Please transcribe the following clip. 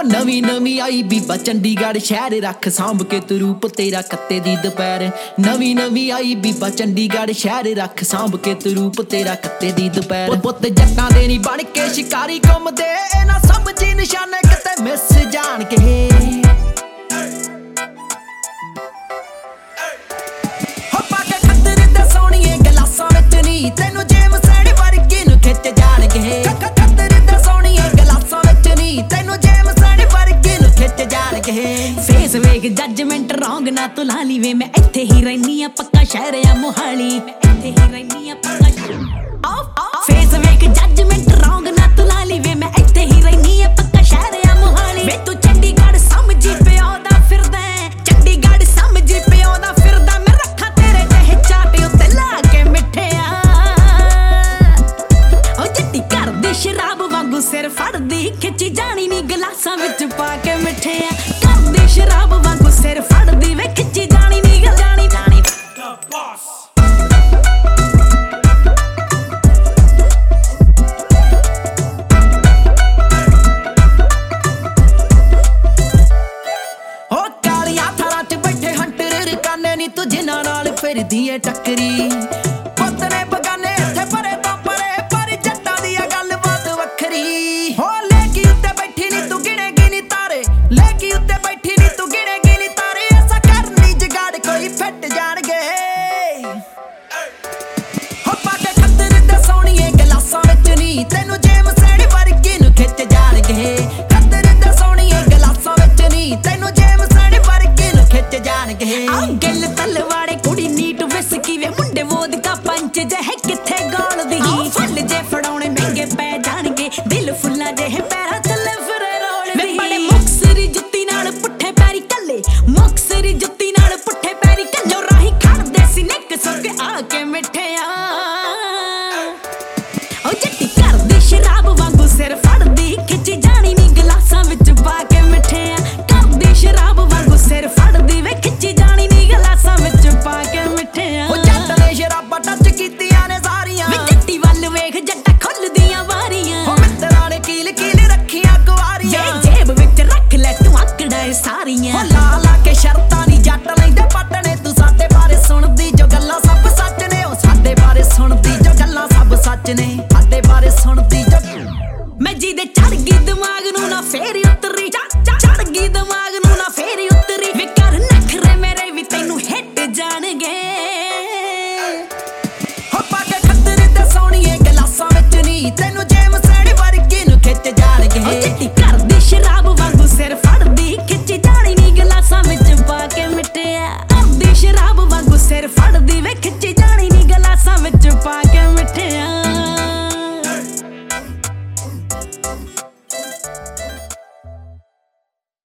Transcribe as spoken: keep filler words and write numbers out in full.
ਨਵੀਂ ਨਵੀਂ ਆਈ ਬੀਬਾ ਚੰਡੀਗੜ੍ਹ ਸ਼ਹਿਰ, ਰੱਖ ਸਾਂਭ ਕੇ ਤੂੰ ਰੂਪ ਤੇਰਾ ਕੱਤੇ ਦੀ ਦੁਪਹਿਰ। ਨਵੀਂ ਨਵੀਂ ਆਈ ਬੀਬਾ ਚੰਡੀਗੜ੍ਹ ਸ਼ਹਿਰ, ਰੱਖ ਸਾਂਭ ਕੇ ਤੂੰ ਰੂਪ ਤੇਰਾ ਕੱਤੇ ਦੀ ਦੁਪਹਿਰ। ਪੁੱਤ ਜੱਟਾਂ ਦੇ ਨੀ ਬਣ ਕੇ ਸ਼ਿਕਾਰੀ ਘੁੰਮਦੇ, ਇਹਨਾਂ ਸਮਝੀ ਨਿਸ਼ਾਨੇ ਕਿਤੇ ਮਿਸ ਜਾਣ ਕੇ। ਹੋ ਪਾ ਕੇ ਖੱਦਰ ਦੇ ਸੋਹਣੀਏ ਗਲਾਸਾਂ ਵਿੱਚ ਨੀ, ਤੈਨੂੰ ਜੇਮਸ ਐਂਡ ਵਰਗੀ ਨੂੰ ਖਿੱਚ ਜਾਣਗੇ। ਖੱਦਰ ਦੇ ਸੋਹਣੀਏ ਗਲਾਸਾਂ ਵਿੱਚ ਨੀ, ਤੈਨੂੰ ਜੇਮਸ ਐਂਡ ਵਰਗੀ ਨੂੰ ਖਿੱਚ ਜਾਣਗੇ। ਫੇਸ ਵੇਖ ਜੱਜਮੈਂਟ ਰੌਂਗ ਨਾ ਤੂੰ ਲਾ ਲਈ ਵੇ, ਮੈਂ ਇੱਥੇ ਹੀ ਰਹਿਨੀ ਆ ਪੱਕਾ ਸ਼ਹਿਰ ਆ ਮੋਹਾਲੀ, ਇੱਥੇ ਹੀ ਰਹਿਨੀ ਆ ਪੱਕਾ ਸ਼ਹਿਰ। ਫੇਸ ਵੇਖ ਜੱਜਮੈਂਟ ਰੌਂਗ ਨਾ ਤੂੰ ਲਾ ਲਈ ਵੇ, ਮੈਂ ਇੱਥੇ ਹੀ ਰਹਿਨੀ ਆ ਪੱਕਾ ਸ਼ਹਿਰ ਆ ਮੋਹਾਲੀ। ਵੇ ਤੂੰ ਚੰਡੀਗੜ੍ਹ ਸਮਝੀ ਪਿਓ ਦਾ ਫਿਰਦਾ, ਚੰਡੀਗੜ੍ਹ ਸਮਝੀ ਪਿਓ ਦਾ ਫਿਰਦਾ। ਮੈਂ ਰੱਖਾਂ ਤੇਰੇ ਜਿਹੇ ਚਾਟੇ ਉੱਤੇ ਲਾ ਕੇ ਮਿੱਠਿਆ, ਉਹ ਜੱਟੀ ਕਰਦੀ ਸ਼ਰਾਬ ਵਾਂਗੂ ਸਿਰ ਫੜਦੀ, ਖਿੱਚੀ ਜਾਣੀ ਨੀ ਗਲਾਸਾਂ ਵਿੱਚ ਪਾ ਕੇ ਮਿੱਠਿਆ। ਕਰਦੀ ਸ਼ਰਾਬ ਵਾਂਗੂ ਸਿਰ ਫੜਦੀ ਵੇ, ਖਿੱਚੀ ਜਾਣੀ ਨੀ ਜਾਣੀ ਜਾਣੀ। ਹੋ ਕਾਲੀਆਂ ਥਾਰਾਂ 'ਚ ਬੈਠੇ ਹੰਟਰ ਰਕਾਨੇ ਨੀ, ਤੂੰ ਜਿਨ੍ਹਾਂ ਨਾਲ ਫਿਰਦੀ ਏ ਟੱਕਰੀ। ਪੁੱਤ ਨੇ ਬਗਾਨੇ ਇੱਥੇ ਪਰੇ ਤੋਂ ਪਰੇ, ਪਰ ਜੱਟਾਂ ਦੀ ਆ ਗੱਲਬਾਤ ਵੱਖਰੀ। ਹੋ ਲੇਕੀ ਉੱਤੇ ਬੈਠੀ ਨੀ ਤੂੰ ਗਿਣੇਗੀ ਨੀ ਤਾਰੇ, ਲੇਕੀ ਉੱਤੇ ਬੈਠੀ ਨੀ ਤੂੰ ਗਿਣੇਗੀ ਨੀ ਤਾਰੇ। ਐਸਾ ਕਰਨੀ ਜਗਾੜ ਕੋਈ ਫਿੱਟ ਜਾਣਗੇ। ਹੋ ਪਾ ਕੇ ਖੱਦਰ ਦੇ ਸੋਹਣੀਏ ਗਲਾਸਾਂ ਵਿੱਚ ਨੀ, ਤੈਨੂੰ ਜੇਮਸ ਐਂਡ ਵਰਗੀ ਨੂੰ ਖਿੱਚ ਜਾਣਗੇ। ਖੱਦਰ ਦੇ ਸੋਹਣੀਏ ਗਲਾਸਾਂ ਵਿੱਚ ਨੀ, ਤੈਨੂੰ ਜੇਮਸ ਐਂਡ ਵਰਗੀ ਨੂੰ ਖਿੱਚ ਜਾਣਗੇ। ਆ ਗਿੱਲ ਤਲਵਾੜੇ ਕੁੜੀ ਨੀਟ ਵਿਸਕੀ ਵੇ, ਮੁੰਡੇ ਵੋਦਕਾ ਪੰਚ ਜਿਹੇ ਕਿੱਥੇ ਗਾਲਦੀ। ਫੁੱਲ ਜੇ ਫੜਾਉਣੇ ਮਹਿੰਗੇ ਪੈ ਜਾਣਗੇ, ਦਿਲ ਫੁੱਲਾਂ ਜਿਹੇ ਪੈਰਾਂ ਥੱਲੇ ਫਿਰੇ ਰੋਲਦੀ। ਵੇ ਬੜੇ ਮੁਕਸਰੀ ਜੁੱਤੀ ਨਾਲ ਪੁੱਠੇ ਪੈਰੀ ਕੱਲੇ, ਮੁਕਸਰੀ ਜੁੱਤੀ ਨਾਲ ਪੁੱਠੇ ਪੈਰੀ ਕੱਲੇ। ਰਾਹੀਂ ਖੜਦੇ ਸੀ ਨਿੱਕ ਸੁੱਕ ਆ ਕੇ ਮਿੱਠਿਆ।